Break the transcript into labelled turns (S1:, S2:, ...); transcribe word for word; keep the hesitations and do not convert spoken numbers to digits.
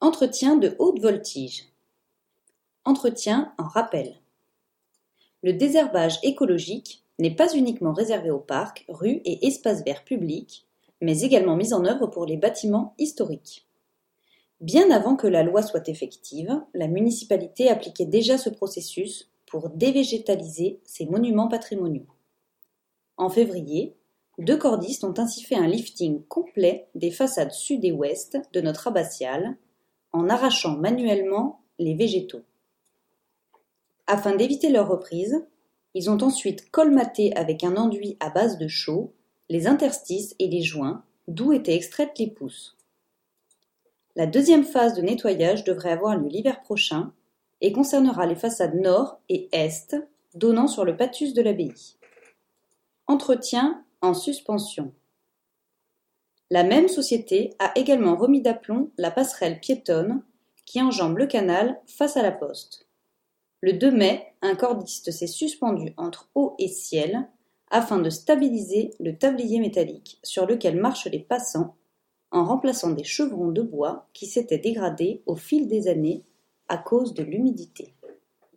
S1: Entretien de haute voltige. Entretien en rappel. Le désherbage écologique n'est pas uniquement réservé aux parcs, rues et espaces verts publics, mais également mis en œuvre pour les bâtiments historiques. Bien avant que la loi soit effective, la municipalité appliquait déjà ce processus pour dévégétaliser ces monuments patrimoniaux. En février, deux cordistes ont ainsi fait un lifting complet des façades sud et ouest de notre abbatiale, en arrachant manuellement les végétaux. Afin d'éviter leur reprise, ils ont ensuite colmaté avec un enduit à base de chaux les interstices et les joints d'où étaient extraites les pousses. La deuxième phase de nettoyage devrait avoir lieu l'hiver prochain et concernera les façades nord et est donnant sur le pâtus de l'abbaye. Entretien en suspension. La même société a également remis d'aplomb la passerelle piétonne qui enjambe le canal face à la poste. Le deux mai, un cordiste s'est suspendu entre eau et ciel afin de stabiliser le tablier métallique sur lequel marchent les passants en remplaçant des chevrons de bois qui s'étaient dégradés au fil des années à cause de l'humidité.